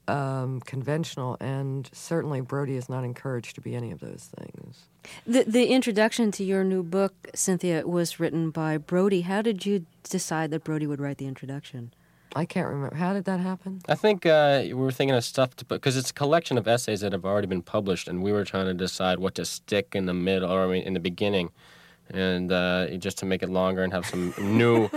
um, conventional. And certainly Brody is not encouraged to be any of those things. The, the introduction to your new book, Cynthia, was written by Brody. How did you decide that Brody would write the introduction? I can't remember. How did that happen? I think uh, we were thinking of stuff to put, because it's a collection of essays that have already been published, and we were trying to decide what to stick in the middle, or I mean, in the beginning, and uh, just to make it longer and have some new.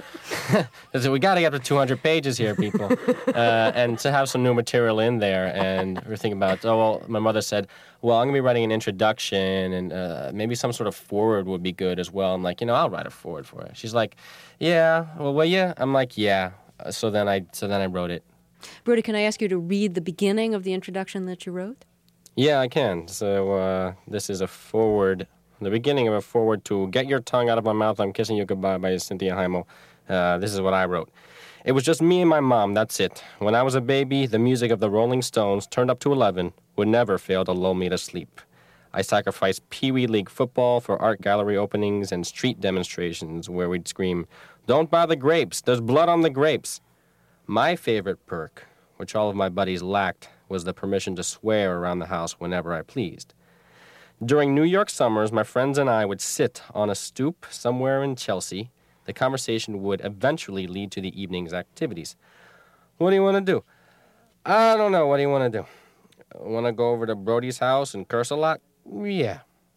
So we got to get up to two hundred pages here, people, uh, and to have some new material in there. And we were thinking about, oh, well, my mother said, well, I'm going to be writing an introduction, and uh, maybe some sort of foreword would be good as well. I'm like, you know, I'll write a foreword for it. She's like, yeah, well, will you? I'm like, yeah. So then I so then I wrote it. Brody, can I ask you to read the beginning of the introduction that you wrote? Yeah, I can. So uh, this is a foreword, the beginning of a foreword to Get Your Tongue Out of My Mouth, I'm Kissing You Goodbye by Cynthia Heimel. Uh, this is what I wrote. It was just me and my mom, that's it. When I was a baby, the music of the Rolling Stones, turned up to eleven, would never fail to lull me to sleep. I sacrificed Pee Wee League football for art gallery openings and street demonstrations where we'd scream, "Don't buy the grapes, there's blood on the grapes." My favorite perk, which all of my buddies lacked, was the permission to swear around the house whenever I pleased. During New York summers, my friends and I would sit on a stoop somewhere in Chelsea. The conversation would eventually lead to the evening's activities. What do you want to do? I don't know. What do you want to do? Want to go over to Brody's house and curse a lot? Yeah.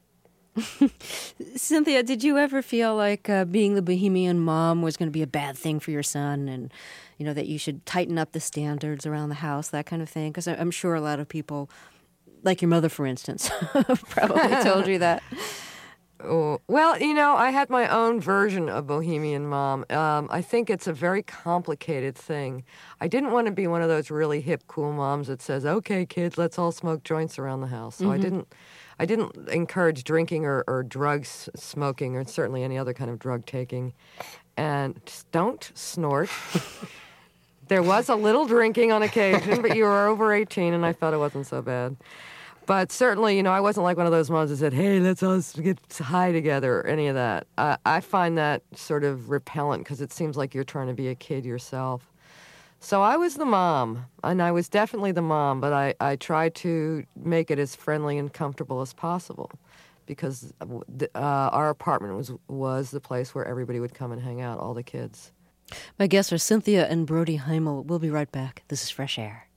Cynthia, did you ever feel like uh, being the bohemian mom was going to be a bad thing for your son, and you know that you should tighten up the standards around the house, that kind of thing? Because I'm sure a lot of people, like your mother, for instance, probably told you that. Oh, well, you know, I had my own version of bohemian mom. Um, I think it's a very complicated thing. I didn't want to be one of those really hip, cool moms that says, "Okay, kids, let's all smoke joints around the house." So mm-hmm. I didn't. I didn't encourage drinking or, or drugs smoking or certainly any other kind of drug taking. And just don't snort. There was a little drinking on occasion, but you were over eighteen, and I thought it wasn't so bad. But certainly, you know, I wasn't like one of those moms that said, "Hey, let's all get high together," or any of that. Uh, I find that sort of repellent because it seems like you're trying to be a kid yourself. So I was the mom, and I was definitely the mom, but I, I tried to make it as friendly and comfortable as possible because uh, our apartment was, was the place where everybody would come and hang out, all the kids. My guests are Cynthia and Brody Heimel. We'll be right back. This is Fresh Air.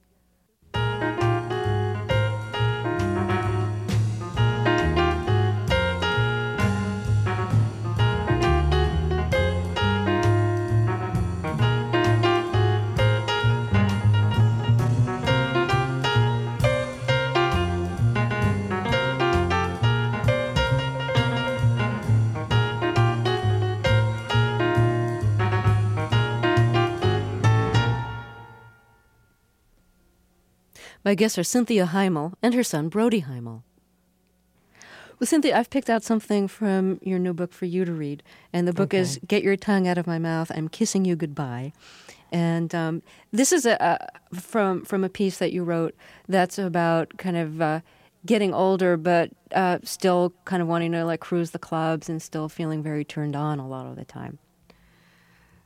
My guests are Cynthia Heimel and her son, Brody Heimel. Well, Cynthia, I've picked out something from your new book for you to read, and the book okay. is Get Your Tongue Out of My Mouth, I'm Kissing You Goodbye. And um, this is a, a from from a piece that you wrote that's about kind of uh, getting older, but uh, still kind of wanting to like cruise the clubs and still feeling very turned on a lot of the time.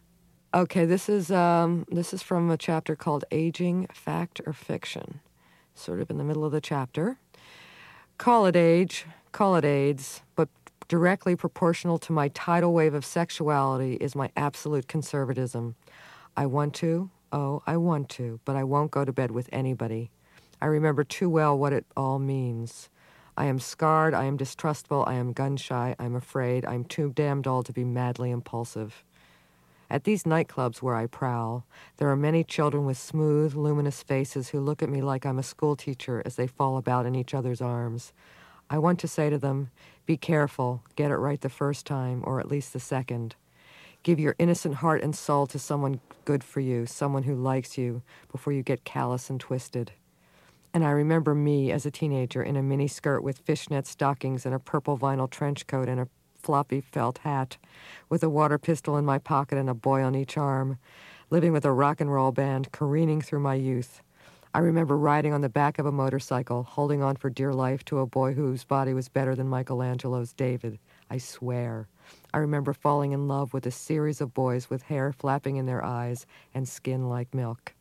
Okay, this is um, this is from a chapter called Aging, Fact or Fiction. sort of in the middle of the chapter. Call it age, call it AIDS, but directly proportional to my tidal wave of sexuality is my absolute conservatism. I want to, oh, I want to, but I won't go to bed with anybody. I remember too well what it all means. I am scarred, I am distrustful, I am gun-shy, I'm afraid, I'm too damned old to be madly impulsive. At these nightclubs where I prowl, there are many children with smooth, luminous faces who look at me like I'm a schoolteacher as they fall about in each other's arms. I want to say to them, be careful, get it right the first time, or at least the second. Give your innocent heart and soul to someone good for you, someone who likes you, before you get callous and twisted. And I remember me as a teenager in a mini skirt with fishnet stockings and a purple vinyl trench coat and a floppy felt hat, with a water pistol in my pocket and a boy on each arm, living with a rock and roll band, careening through my youth. I remember riding on the back of a motorcycle, holding on for dear life to a boy whose body was better than Michelangelo's David. I swear. I remember falling in love with a series of boys with hair flapping in their eyes and skin like milk.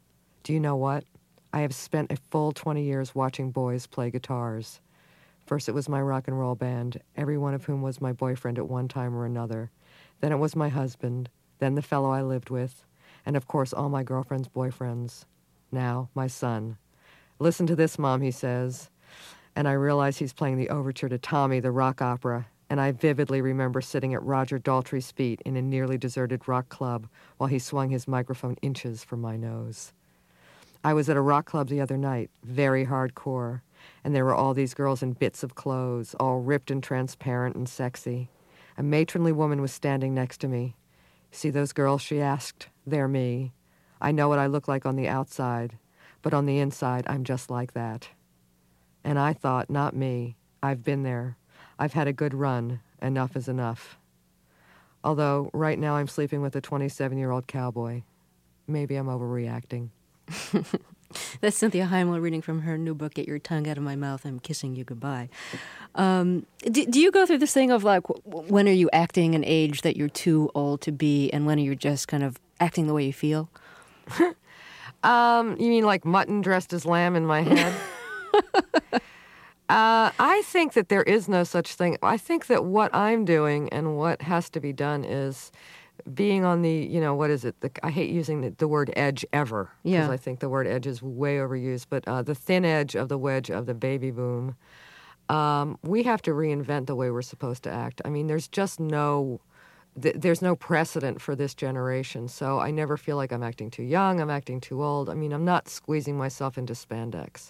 Do you know what? I have spent a full twenty years watching boys play guitars. First it was my rock and roll band, every one of whom was my boyfriend at one time or another. Then it was my husband, then the fellow I lived with, and of course all my girlfriend's boyfriends. Now, my son. Listen to this, Mom, he says. And I realize he's playing the overture to Tommy, the rock opera, and I vividly remember sitting at Roger Daltrey's feet in a nearly deserted rock club while he swung his microphone inches from my nose. I was at a rock club the other night, very hardcore, and there were all these girls in bits of clothes, all ripped and transparent and sexy. A matronly woman was standing next to me. See those girls, she asked. They're me. I know what I look like on the outside, but on the inside, I'm just like that. And I thought, not me. I've been there. I've had a good run. Enough is enough. Although, right now I'm sleeping with a twenty-seven-year-old cowboy. Maybe I'm overreacting. That's Cynthia Heimel reading from her new book, Get Your Tongue Out of My Mouth, I'm Kissing You Goodbye. Um, do, do you go through this thing of, like, when are you acting an age that you're too old to be, and when are you just kind of acting the way you feel? um, you mean like mutton dressed as lamb in my head? uh, I think that there is no such thing. I think that what I'm doing and what has to be done is being on the, you know, what is it? The, I hate using the, the word edge ever. Yeah. Because I think the word edge is way overused. But uh, the thin edge of the wedge of the baby boom. Um, we have to reinvent the way we're supposed to act. I mean, there's just no, th- there's no precedent for this generation. So I never feel like I'm acting too young, I'm acting too old. I mean, I'm not squeezing myself into spandex.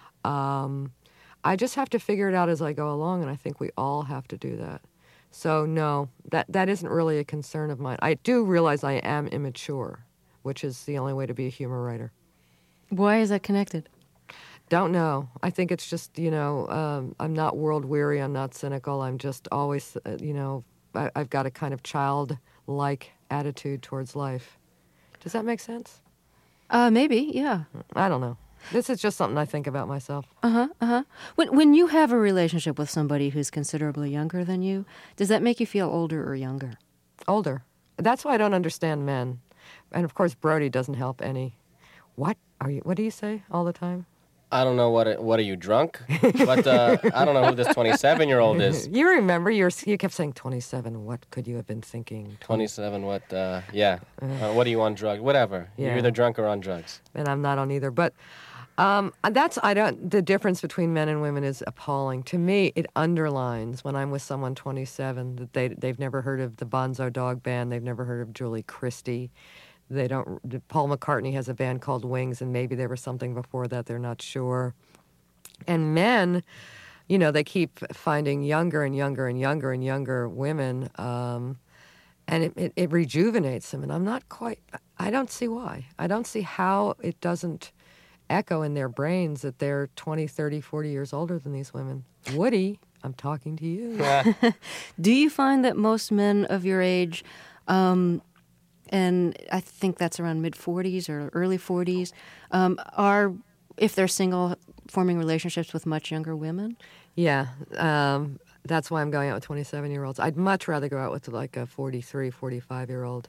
Um, I just have to figure it out as I go along, and I think we all have to do that. So, no, that, that isn't really a concern of mine. I do realize I am immature, which is the only way to be a humor writer. Why is that connected? Don't know. I think it's just, you know, um, I'm not world-weary, I'm not cynical, I'm just always, uh, you know, I, I've got a kind of childlike attitude towards life. Does that make sense? Uh, maybe, yeah. I don't know. This is just something I think about myself. Uh-huh, uh-huh. When, when you have a relationship with somebody who's considerably younger than you, does that make you feel older or younger? Older. That's why I don't understand men. And, of course, Brody doesn't help any. What are you? What do you say all the time? I don't know what. It, what are you, drunk? But uh, I don't know who this twenty-seven-year-old is. You remember? You're, you kept saying twenty-seven. What could you have been thinking? twenty-seven, what? Uh, yeah. Uh, what are you on drugs? Whatever. Yeah. You're either drunk or on drugs. And I'm not on either. But um, that's, I don't, the difference between men and women is appalling. To me, it underlines when I'm with someone twenty-seven that they, they've never heard of the Bonzo Dog Band. They've never heard of Julie Christie. They don't. Paul McCartney has a band called Wings, and maybe there was something before that. They're not sure. And men, you know, they keep finding younger and younger and younger and younger women, um, and it, it, it rejuvenates them. And I'm not quite. I don't see why. I don't see how it doesn't echo in their brains that they're twenty, thirty, forty years older than these women. Woody, I'm talking to you. Do you find that most men of your age, um, and I think that's around mid-forties or early forties, um, are, if they're single, forming relationships with much younger women? Yeah, um, that's why I'm going out with twenty-seven-year-olds. I'd much rather go out with like a forty-three, forty-five-year-old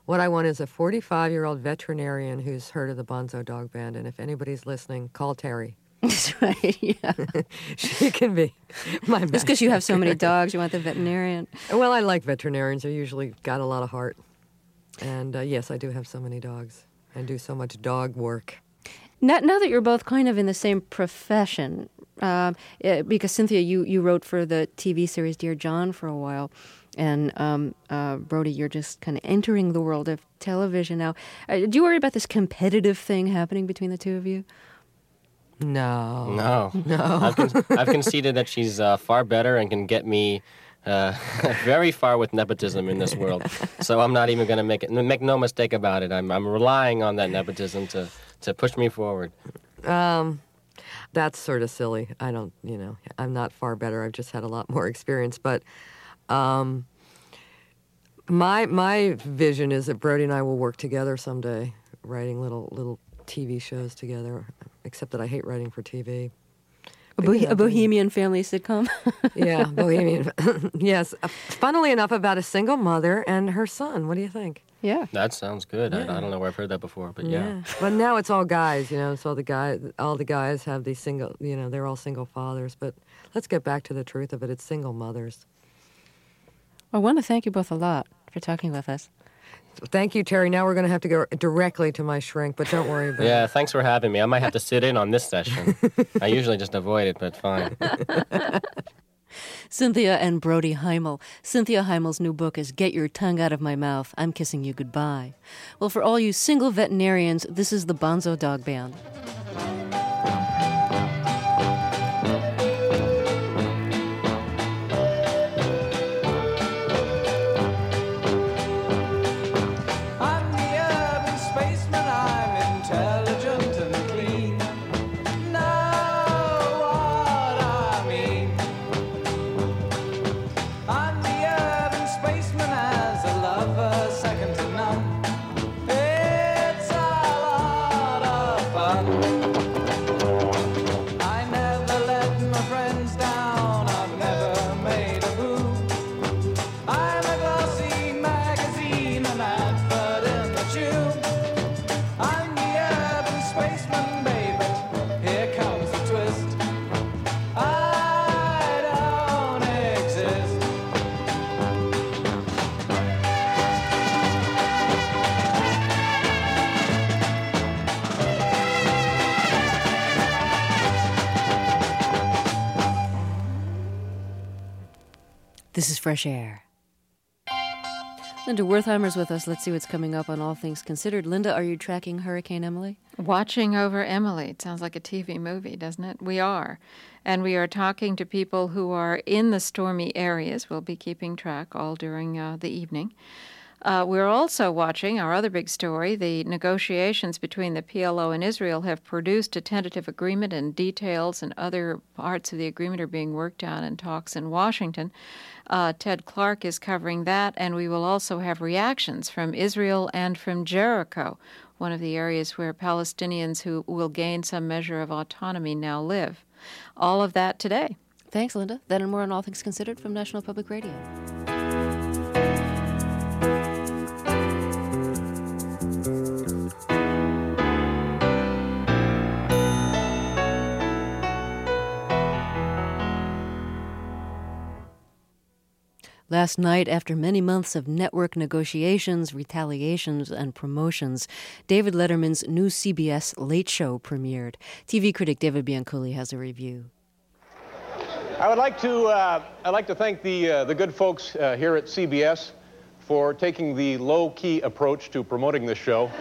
What I want is a forty-five-year-old veterinarian who's heard of the Bonzo Dog Band, and if anybody's listening, call Terry. That's right, yeah. She can be my Just because you have so many dogs, you want the veterinarian. Well, I like veterinarians. They're usually got a lot of heart. And uh, yes, I do have so many dogs and do so much dog work. Now, now that you're both kind of in the same profession, uh, uh, because Cynthia, you, you wrote for the T V series Dear John for a while, and um, uh, Brody, you're just kind of entering the world of television now. Uh, do you worry about this competitive thing happening between the two of you? No. No. No. I've, con- I've conceded that she's uh, far better and can get me uh, very far with nepotism in this world. So I'm not even going to make it. Make no mistake about it. I'm I'm relying on that nepotism to, to push me forward. Um, that's sort of silly. I don't, you know, I'm not far better. I've just had a lot more experience. But um, my my vision is that Brody and I will work together someday, writing little little T V shows together. Except that I hate writing for T V. A, bo- a Bohemian family sitcom? Yeah, Bohemian. Yes. Uh, funnily enough, about a single mother and her son. What do you think? Yeah. That sounds good. Yeah. I, I don't know where I've heard that before, but yeah. yeah. But now it's all guys, you know, so the guy, all the guys have these single, you know, they're all single fathers. But let's get back to the truth of it. It's single mothers. I want to thank you both a lot for talking with us. Thank you, Terry. Now we're going to have to go directly to my shrink, but don't worry about Yeah, it. thanks for having me. I might have to sit in on this session. I usually just avoid it, but fine. Cynthia and Brody Heimel. Cynthia Heimel's new book is Get Your Tongue Out of My Mouth, I'm Kissing You Goodbye. Well, for all you single veterinarians, this is the Bonzo Dog Band. This is Fresh Air. Linda Wertheimer's with us. Let's see what's coming up on All Things Considered. Linda, are you tracking Hurricane Emily? Watching over Emily. It sounds like a T V movie, doesn't it? We are. And we are talking to people who are in the stormy areas. We'll be keeping track all during uh, the evening. Uh, we're also watching our other big story. The negotiations between the P L O and Israel have produced a tentative agreement, and details and other parts of the agreement are being worked out in talks in Washington. Uh, Ted Clark is covering that, and we will also have reactions from Israel and from Jericho, one of the areas where Palestinians who will gain some measure of autonomy now live. All of that today. Thanks, Linda. That and more on All Things Considered from National Public Radio. Last night, after many months of network negotiations, retaliations, and promotions, David Letterman's new C B S Late Show premiered. T V critic David Bianculli has a review. I would like to uh, I'd like to thank the uh, the good folks uh, here at C B S for taking the low-key approach to promoting this show.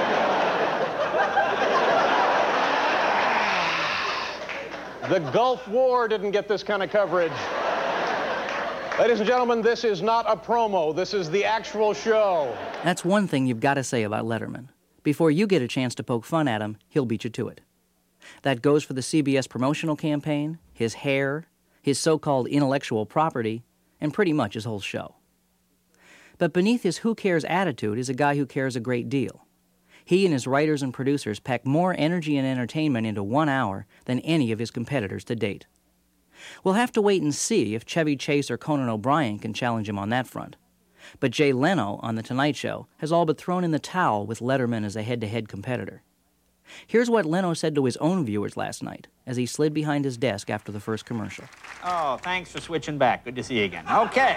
The Gulf War didn't get this kind of coverage. Ladies and gentlemen, this is not a promo. This is the actual show. That's one thing you've got to say about Letterman. Before you get a chance to poke fun at him, he'll beat you to it. That goes for the C B S promotional campaign, his hair, his so-called intellectual property, and pretty much his whole show. But beneath his who cares attitude is a guy who cares a great deal. He and his writers and producers pack more energy and entertainment into one hour than any of his competitors to date. We'll have to wait and see if Chevy Chase or Conan O'Brien can challenge him on that front. But Jay Leno on The Tonight Show has all but thrown in the towel with Letterman as a head-to-head competitor. Here's what Leno said to his own viewers last night as he slid behind his desk after the first commercial. Oh, thanks for switching back. Good to see you again. Okay.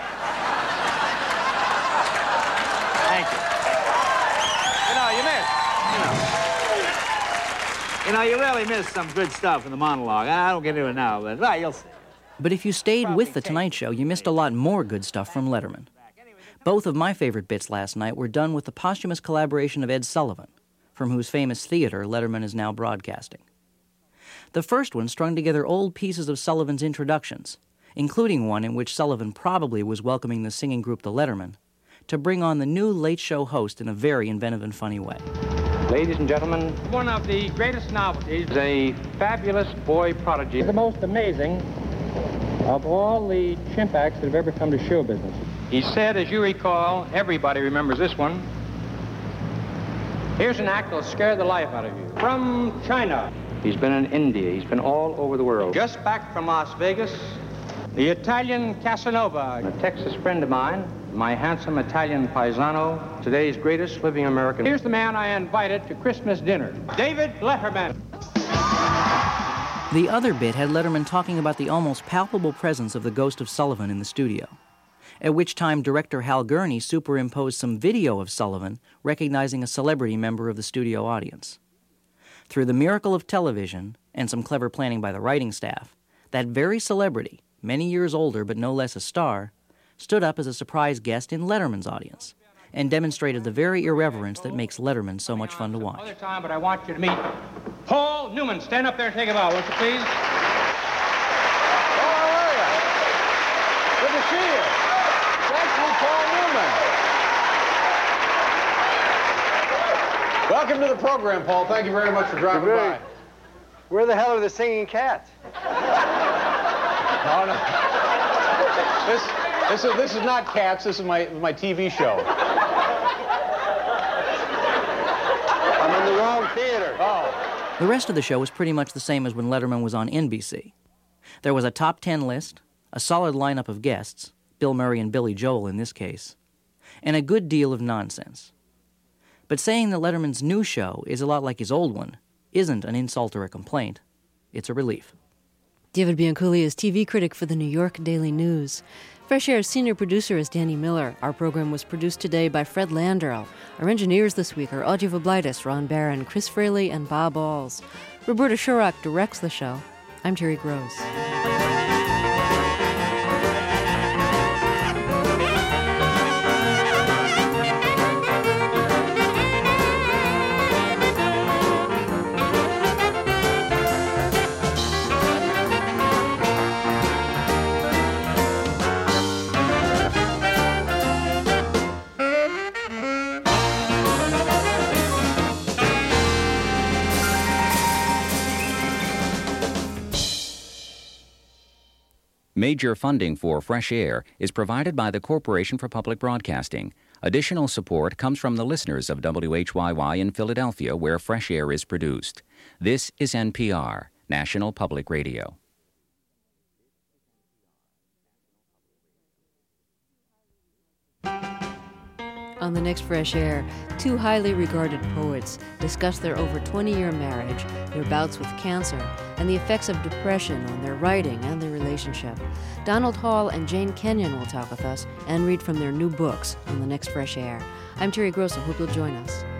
Thank you. You know, you missed, you know. You know, you really missed some good stuff in the monologue. I don't get into it now, but well, you'll see. But if you stayed with The Tonight Show, you missed a lot more good stuff from Letterman. Both of my favorite bits last night were done with the posthumous collaboration of Ed Sullivan, from whose famous theater Letterman is now broadcasting. The first one strung together old pieces of Sullivan's introductions, including one in which Sullivan probably was welcoming the singing group The Lettermen, to bring on the new Late Show host in a very inventive and funny way. Ladies and gentlemen, one of the greatest novelties, a fabulous boy prodigy. The most amazing of all the chimp acts that have ever come to show business. He said, as you recall, everybody remembers this one. Here's an act that'll scare the life out of you. From China. He's been in India. He's been all over the world. Just back from Las Vegas, the Italian Casanova. A Texas friend of mine, my handsome Italian paisano, today's greatest living American. Here's the man I invited to Christmas dinner, David Letterman. The other bit had Letterman talking about the almost palpable presence of the ghost of Sullivan in the studio, at which time director Hal Gurney superimposed some video of Sullivan recognizing a celebrity member of the studio audience. Through the miracle of television and some clever planning by the writing staff, that very celebrity, many years older but no less a star, stood up as a surprise guest in Letterman's audience and demonstrated the very irreverence that makes Letterman so much fun to watch. Another time, but I want you to meet Paul Newman. Stand up there and take a bow, won't you, please? Oh, how are you? Good to see you. Thank you, Paul Newman. Welcome to the program, Paul. Thank you very much for dropping by. Where the hell are the singing cats? No, no. This, this, is, this is not Cats. This is my, my T V show. I'm in the wrong theater. Oh. The rest of the show was pretty much the same as when Letterman was on N B C. There was a top ten list, a solid lineup of guests, Bill Murray and Billy Joel in this case, and a good deal of nonsense. But saying that Letterman's new show is a lot like his old one isn't an insult or a complaint. It's a relief. David Bianculli is T V critic for the New York Daily News. Fresh Air's senior producer is Danny Miller. Our program was produced today by Fred Landau. Our engineers this week are Audrey Voblaitis, Ron Barron, Chris Fraley, and Bob Alls. Roberta Shurock directs the show. I'm Terry Gross. Major funding for Fresh Air is provided by the Corporation for Public Broadcasting. Additional support comes from the listeners of W H Y Y in Philadelphia, where Fresh Air is produced. This is N P R, National Public Radio. On the next Fresh Air, two highly regarded poets discuss their over twenty-year marriage, their bouts with cancer, and the effects of depression on their writing and their relationship. Donald Hall and Jane Kenyon will talk with us and read from their new books on the next Fresh Air. I'm Terry Gross. I hope you'll join us.